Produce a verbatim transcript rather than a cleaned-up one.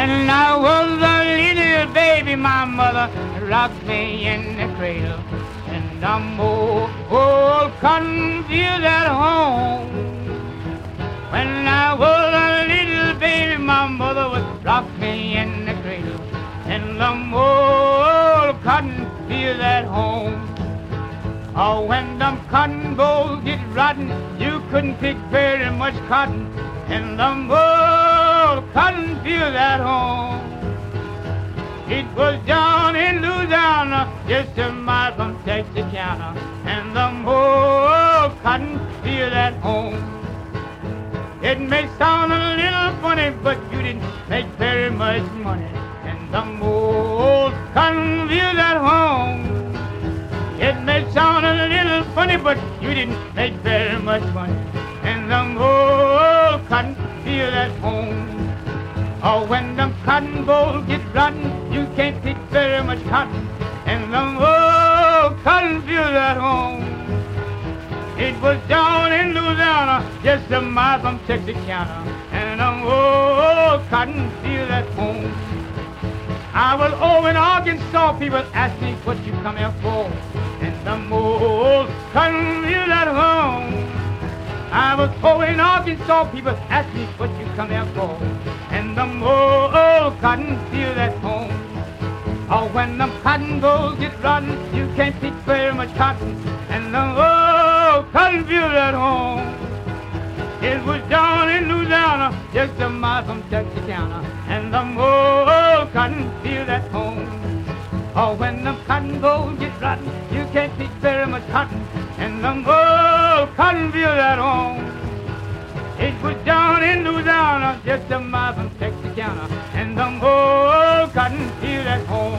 When I was a little baby, my mother rocked me in the cradle. And I'm old, old cotton field at home. When I was a little baby, my mother would rock me in the cradle. And I'm old cotton field at home. Oh, when them cotton bolls get rotten, you couldn't pick very much cotton in them old cotton fields at home. It was down in Louisiana, just a mile from Texarkana, and them old cotton fields at home. It may sound a little funny, but you didn't make very much money in them old cotton fields at home. It may sound a little funny, but you didn't make very much money in them old cotton fields at home. Oh, when them cotton bolls get rotten, you can't pick very much cotton in them old cotton fields at home. It was down in Louisiana, just a mile from Texarkana, and them old cotton fields at home. I was over in Arkansas, people asked me what you come here for, and them old cotton fields at home. I was over in Arkansas, people asked me what you come here for, and them old cotton fields at home. Oh, when them cotton bolls get rotten, you can't pick very much cotton, and them old cotton fields at home. It was down in Louisiana, just a mile from Texarkana, and them old cotton fields at home. Oh, when them cotton bolls get rotten, you can't pick very much cotton, and them old cotton fields at home. It was down in Louisiana, just a mile from Texarkana, and them old cotton fields at home.